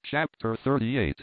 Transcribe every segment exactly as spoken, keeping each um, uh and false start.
Chapter thirty-eight.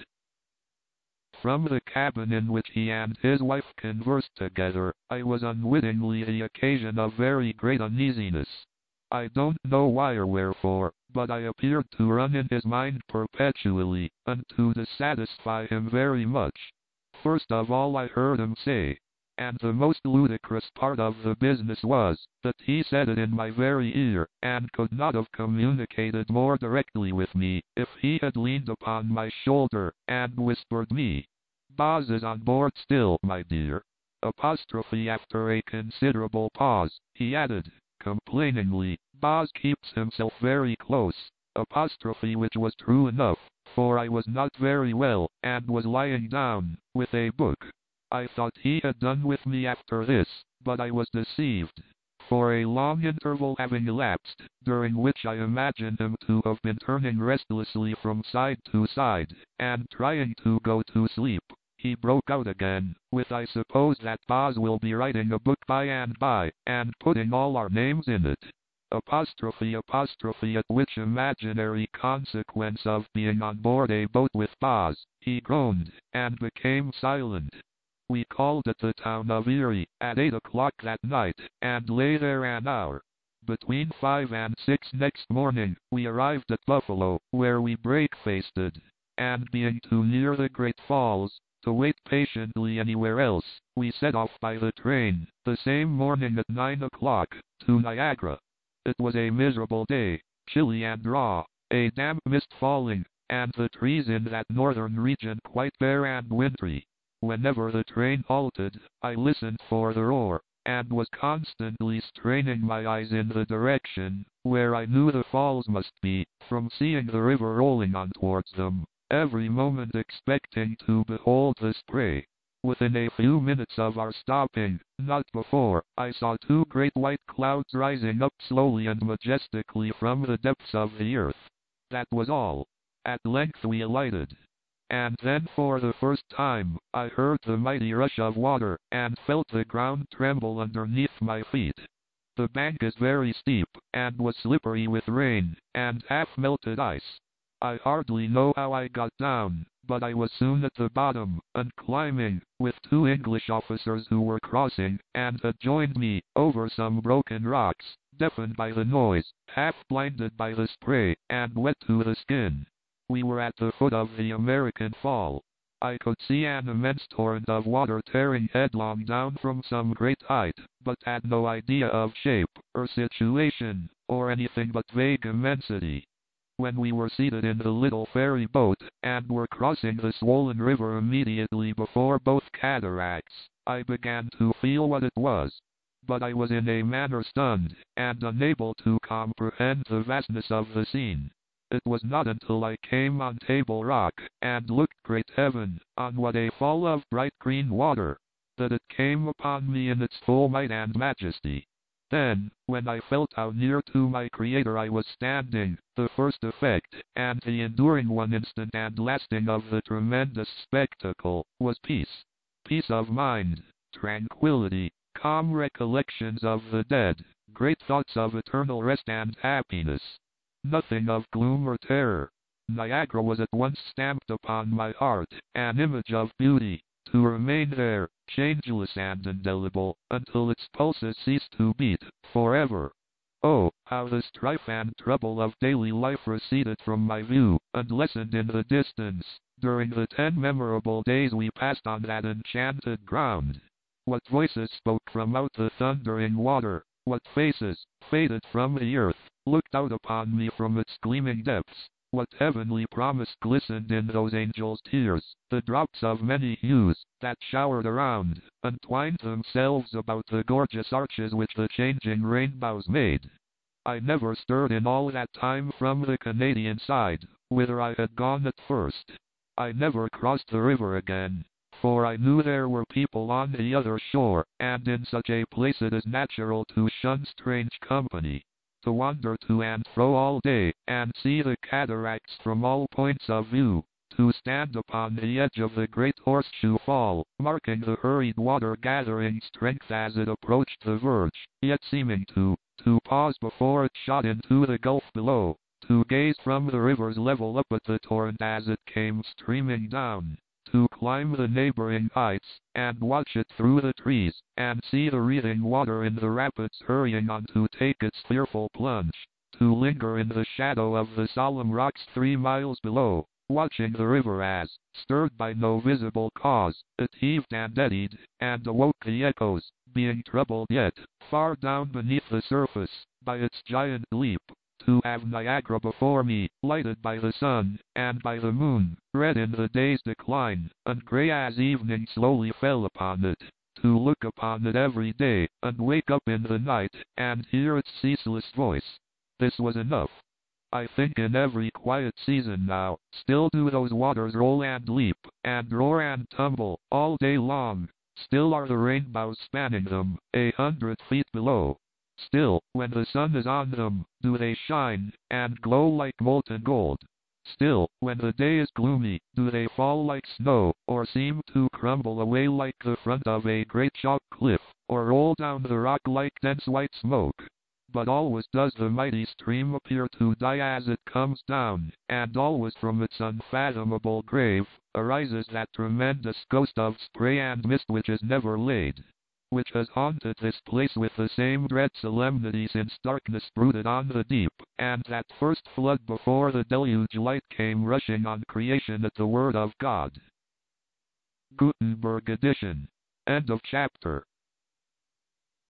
From the cabin in which he and his wife conversed together, I was unwittingly the occasion of very great uneasiness. I don't know why or wherefore, but I appeared to run in his mind perpetually, and to dissatisfy him very much. First of all I heard him say, and the most ludicrous part of the business was, that he said it in my very ear, and could not have communicated more directly with me, if he had leaned upon my shoulder, and whispered me, "Boz is on board still, my dear." Apostrophe after a considerable pause, he added, complainingly, "Boz keeps himself very close." Apostrophe which was true enough, for I was not very well, and was lying down, with a book. I thought he had done with me after this, but I was deceived. For a long interval having elapsed, during which I imagined him to have been turning restlessly from side to side, and trying to go to sleep, he broke out again, with "I suppose that Boz will be writing a book by and by, and putting all our names in it." Apostrophe apostrophe at which imaginary consequence of being on board a boat with Boz, he groaned, and became silent. We called at the town of Erie, at eight o'clock that night, and lay there an hour. Between five and six next morning, we arrived at Buffalo, where we breakfasted, and being too near the Great Falls to wait patiently anywhere else, we set off by the train, the same morning at nine o'clock, to Niagara. It was a miserable day, chilly and raw, a damp mist falling, and the trees in that northern region quite bare and wintry. Whenever the train halted, I listened for the roar, and was constantly straining my eyes in the direction where I knew the falls must be, from seeing the river rolling on towards them, every moment expecting to behold the spray. Within a few minutes of our stopping, not before, I saw two great white clouds rising up slowly and majestically from the depths of the earth. That was all. At length we alighted. And then for the first time, I heard the mighty rush of water, and felt the ground tremble underneath my feet. The bank is very steep, and was slippery with rain, and half-melted ice. I hardly know how I got down, but I was soon at the bottom, and climbing, with two English officers who were crossing, and had joined me, over some broken rocks, deafened by the noise, half-blinded by the spray, and wet to the skin. We were at the foot of the American Fall. I could see an immense torrent of water tearing headlong down from some great height, but had no idea of shape, or situation, or anything but vague immensity. When we were seated in the little ferry boat, and were crossing the swollen river immediately before both cataracts, I began to feel what it was. But I was in a manner stunned, and unable to comprehend the vastness of the scene. It was not until I came on Table Rock, and looked, great heaven, on what a fall of bright green water, that it came upon me in its full might and majesty. Then, when I felt how near to my Creator I was standing, the first effect, and the enduring one instant and lasting of the tremendous spectacle, was peace. Peace of mind, tranquility, calm recollections of the dead, great thoughts of eternal rest and happiness. Nothing of gloom or terror. Niagara was at once stamped upon my heart, an image of beauty, to remain there, changeless and indelible, until its pulses ceased to beat, forever. Oh, how the strife and trouble of daily life receded from my view, and lessened in the distance, during the ten memorable days we passed on that enchanted ground. What voices spoke from out the thundering water, what faces, faded from the earth, looked out upon me from its gleaming depths, what heavenly promise glistened in those angels' tears, the drops of many hues, that showered around, and twined themselves about the gorgeous arches which the changing rainbows made. I never stirred in all that time from the Canadian side, whither I had gone at first. I never crossed the river again, for I knew there were people on the other shore, and in such a place it is natural to shun strange company. To wander to and fro all day, and see the cataracts from all points of view, to stand upon the edge of the great Horseshoe Fall, marking the hurried water gathering strength as it approached the verge, yet seeming to, to pause before it shot into the gulf below, to gaze from the river's level up at the torrent as it came streaming down, to climb the neighboring heights, and watch it through the trees, and see the wreathing water in the rapids hurrying on to take its fearful plunge, to linger in the shadow of the solemn rocks three miles below, watching the river as, stirred by no visible cause, it heaved and eddied, and awoke the echoes, being troubled yet, far down beneath the surface, by its giant leap, to have Niagara before me, lighted by the sun, and by the moon, red in the day's decline, and grey as evening slowly fell upon it, to look upon it every day, and wake up in the night, and hear its ceaseless voice. This was enough. I think in every quiet season now, still do those waters roll and leap, and roar and tumble, all day long. Still are the rainbows spanning them, a hundred feet below. Still, when the sun is on them, do they shine, and glow like molten gold. Still, when the day is gloomy, do they fall like snow, or seem to crumble away like the front of a great chalk cliff, or roll down the rock like dense white smoke. But always does the mighty stream appear to die as it comes down, and always from its unfathomable grave, arises that tremendous ghost of spray and mist which is never laid, which has haunted this place with the same dread solemnity since darkness brooded on the deep, and that first flood before the deluge light came rushing on creation at the word of God. Gutenberg edition. End of chapter.